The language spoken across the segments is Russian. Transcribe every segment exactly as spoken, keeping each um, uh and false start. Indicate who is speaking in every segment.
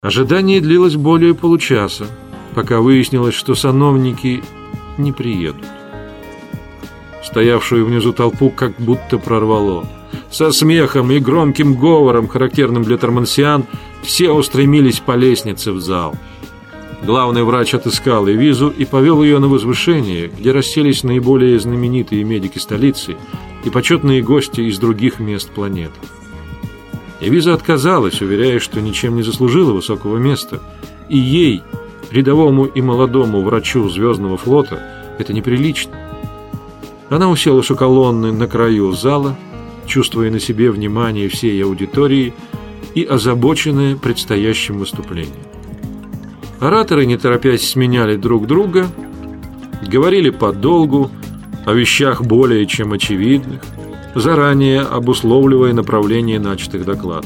Speaker 1: Ожидание длилось более получаса, пока выяснилось, что сановники не приедут. Стоявшую внизу толпу как будто прорвало. Со смехом и громким говором, характерным для тормансиан, все устремились по лестнице в зал. Главный врач отыскал Эвизу и повел ее на возвышение, где расселись наиболее знаменитые медики столицы и почетные гости из других мест планеты. Эвиза отказалась, уверяя, что ничем не заслужила высокого места, и ей, рядовому и молодому врачу Звездного флота, это неприлично. Она уселась у колонны на краю зала, чувствуя на себе внимание всей аудитории и озабоченная предстоящим выступлением. Ораторы, не торопясь, сменяли друг друга, говорили подолгу о вещах более чем очевидных, заранее обусловливая направление начатых докладов.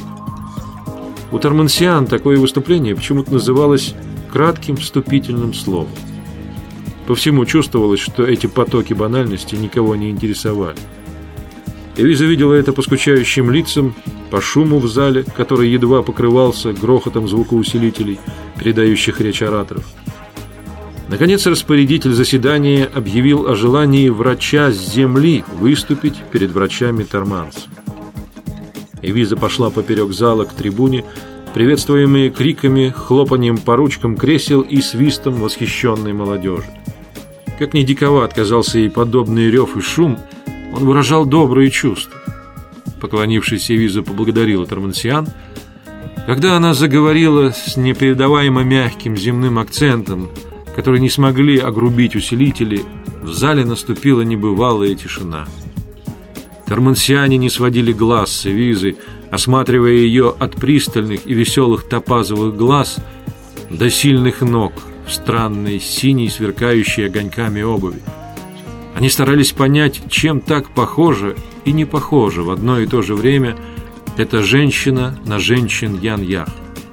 Speaker 1: У тормансиан такое выступление почему-то называлось кратким вступительным словом. По всему чувствовалось, что эти потоки банальности никого не интересовали. Эвиза видела это по скучающим лицам, по шуму в зале, который едва покрывался грохотом звукоусилителей, передающих речь ораторов. Наконец, распорядитель заседания объявил о желании врача с Земли выступить перед врачами Торманса. Эвиза пошла поперек зала к трибуне, приветствуемые криками, хлопанием по ручкам кресел и свистом восхищенной молодежи. Как ни диковат казался ей подобный рев и шум, он выражал добрые чувства. Поклонившись, Эвиза поблагодарила тормансиан. Когда она заговорила с непередаваемо мягким земным акцентом, который не смогли огрубить усилители, в зале наступила небывалая тишина. Тормансиане не сводили глаз с Эвизы, осматривая ее от пристальных и веселых топазовых глаз до сильных ног в странной синей, сверкающей огоньками обуви. Они старались понять, чем так похожа и не похожа в одно и то же время эта женщина на женщин Ян-Ях.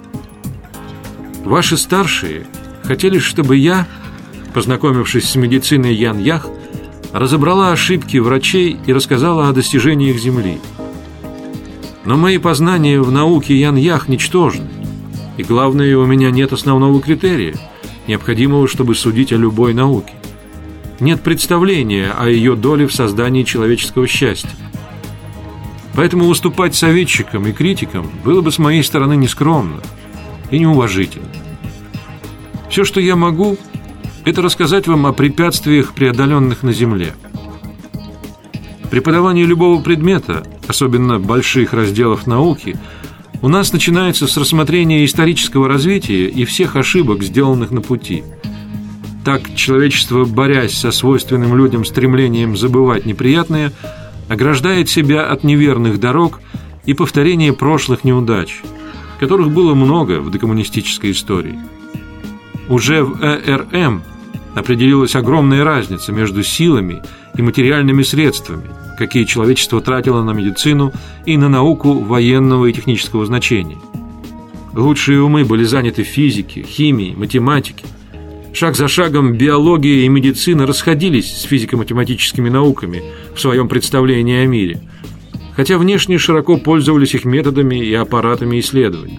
Speaker 1: Ваши старшие хотели, чтобы я, познакомившись с медициной Ян-Ях, разобрала ошибки врачей и рассказала о достижениях Земли. Но мои познания в науке Ян-Ях ничтожны, и главное, у меня нет основного критерия, необходимого, чтобы судить о любой науке. Нет представления о ее доле в создании человеческого счастья. Поэтому выступать советчиком и критиком было бы с моей стороны нескромно и неуважительно. Все, что я могу, это рассказать вам о препятствиях, преодоленных на Земле. Преподавание любого предмета, особенно больших разделов науки, у нас начинается с рассмотрения исторического развития и всех ошибок, сделанных на пути. Так человечество, борясь со свойственным людям стремлением забывать неприятное, ограждает себя от неверных дорог и повторения прошлых неудач, которых было много в докоммунистической истории. Уже в э эр эм определилась огромная разница между силами и материальными средствами, какие человечество тратило на медицину и на науку военного и технического значения. Лучшие умы были заняты физикой, химией, математикой. Шаг за шагом биология и медицина расходились с физико-математическими науками в своем представлении о мире, хотя внешне широко пользовались их методами и аппаратами исследований.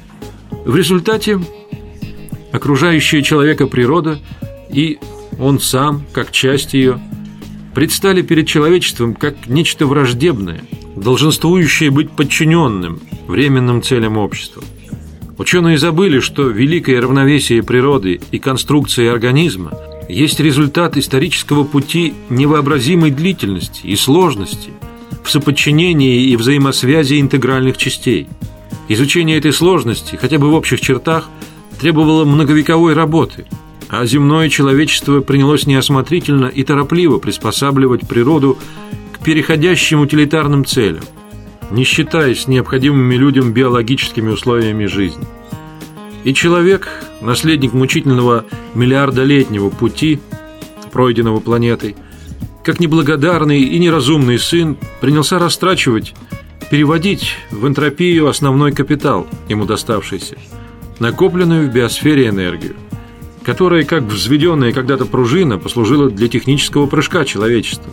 Speaker 1: В результате окружающая человека природа и он сам, как часть ее, предстали перед человечеством как нечто враждебное, долженствующее быть подчиненным временным целям общества. Ученые забыли, что великое равновесие природы и конструкции организма есть результат исторического пути невообразимой длительности и сложности в соподчинении и взаимосвязи интегральных частей. Изучение этой сложности, хотя бы в общих чертах, требовало многовековой работы, а земное человечество принялось неосмотрительно и торопливо приспосабливать природу к переходящим утилитарным целям, не считаясь необходимыми людям биологическими условиями жизни. И человек, наследник мучительного миллиардолетнего пути, пройденного планетой, как неблагодарный и неразумный сын, принялся растрачивать, переводить в энтропию основной капитал, ему доставшийся, накопленную в биосфере энергию, которая, как взведенная когда-то пружина, послужила для технического прыжка человечества.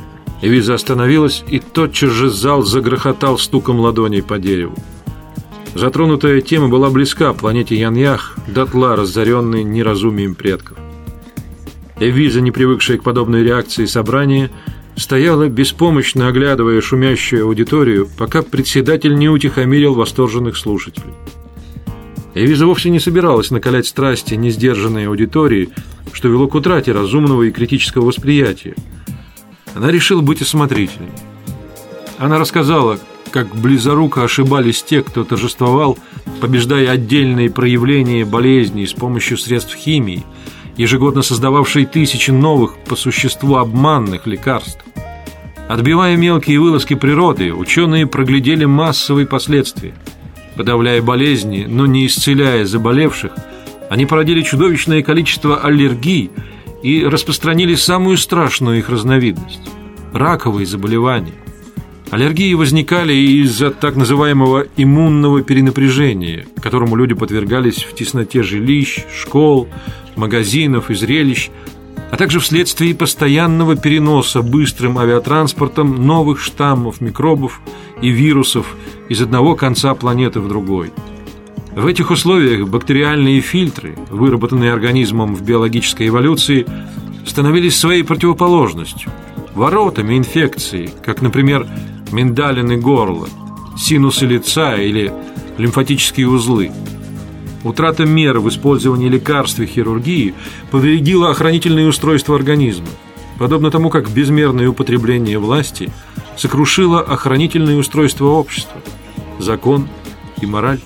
Speaker 1: Эвиза остановилась, и тотчас же зал загрохотал стуком ладоней по дереву. Затронутая тема была близка планете Яньях, дотла разоренной неразумием предков. Эвиза, не привыкшая к подобной реакции собрания, стояла, беспомощно оглядывая шумящую аудиторию, пока председатель не утихомирил восторженных слушателей. Эвиза вовсе не собиралась накалять страсти несдержанной аудитории, что вело к утрате разумного и критического восприятия. Она решила быть осмотрительной. Она рассказала, как близоруко ошибались те, кто торжествовал, побеждая отдельные проявления болезней с помощью средств химии, ежегодно создававшие тысячи новых, по существу обманных лекарств. Отбивая мелкие вылазки природы, ученые проглядели массовые последствия. Подавляя болезни, но не исцеляя заболевших, они породили чудовищное количество аллергий и распространили самую страшную их разновидность – раковые заболевания. Аллергии возникали из-за так называемого иммунного перенапряжения, которому люди подвергались в тесноте жилищ, школ, магазинов и зрелищ, а также вследствие постоянного переноса быстрым авиатранспортом новых штаммов микробов и вирусов из одного конца планеты в другой. В этих условиях бактериальные фильтры, выработанные организмом в биологической эволюции, становились своей противоположностью, воротами инфекции, как, например, миндалины горла, синусы лица или лимфатические узлы. Утрата меры в использовании лекарств и хирургии повредила охранительные устройства организма, подобно тому, как безмерное употребление власти сокрушило охранительные устройства общества, закон и мораль.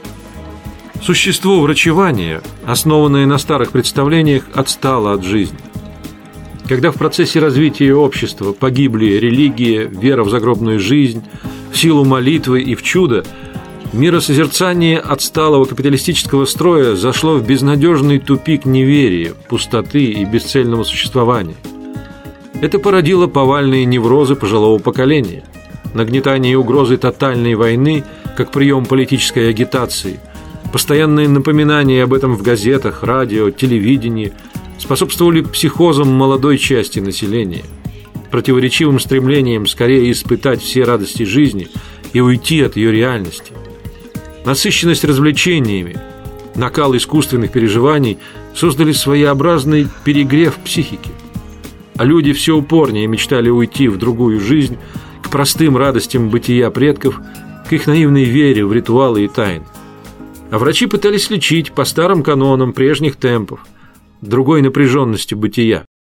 Speaker 1: Существо врачевания, основанное на старых представлениях, отстало от жизни. Когда в процессе развития общества погибли религия, вера в загробную жизнь, в силу молитвы и в чудо, миросозерцание отсталого капиталистического строя зашло в безнадежный тупик неверия, пустоты и бесцельного существования. Это породило повальные неврозы пожилого поколения, нагнетание угрозы тотальной войны как прием политической агитации, постоянные напоминания об этом в газетах, радио, телевидении способствовали психозам молодой части населения, противоречивым стремлением скорее испытать все радости жизни и уйти от ее реальности. Насыщенность развлечениями, накал искусственных переживаний создали своеобразный перегрев психики, а люди все упорнее мечтали уйти в другую жизнь, к простым радостям бытия предков, к их наивной вере в ритуалы и тайны. А врачи пытались лечить по старым канонам прежних темпов, другой напряженности бытия.